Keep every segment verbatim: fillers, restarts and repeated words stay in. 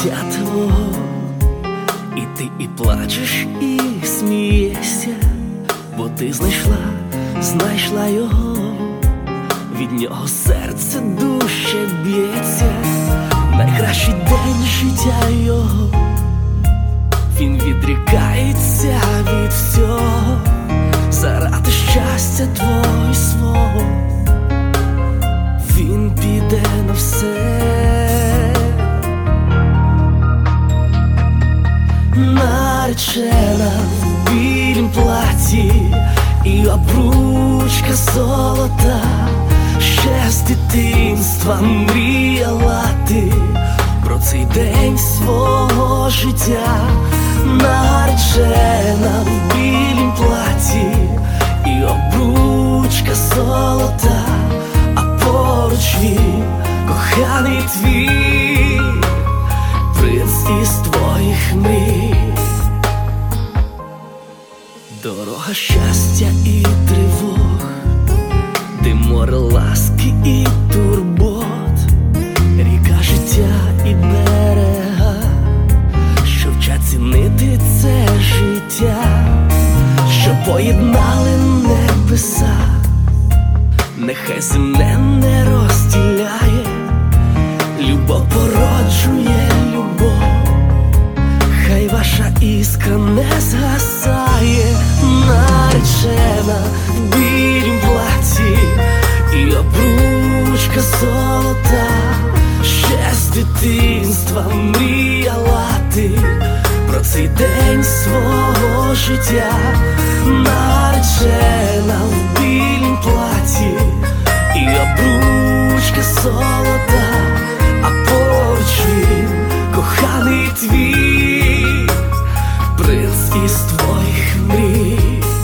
життя твого, і ти і плачеш, і смієшся, бо ти знайшла, знайшла його, від нього серце дужче б'ється. Найкращий день життя його, він відрікається від всього, заради щастя твого і свого, він піде на все. Наречена в білім платі і обручка золота, ще з дитинства мріяла ти про цей день свого життя. Наречена в білім платі і обручка золота, а поруч він, коханий твій, принц із твоїх мрій. Дорога щастя і тривог, де море ласки і турбот, ріка життя і берега, що вчать цінити це життя, що поєднали небеса. Нехай земне не розділяє, любов породжує любов, хай ваша іскра не згасає. Наречена в білім платі і обручка золота, ще з дитинства мріяла ти про цей день свого життя. Наречена в білім платі і обручка золота, а поруч він, коханий твій, принц із твоїх мрій.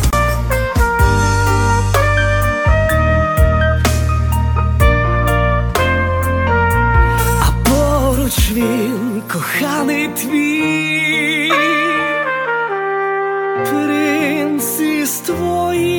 А поруч він, коханий твій, принц із твоїх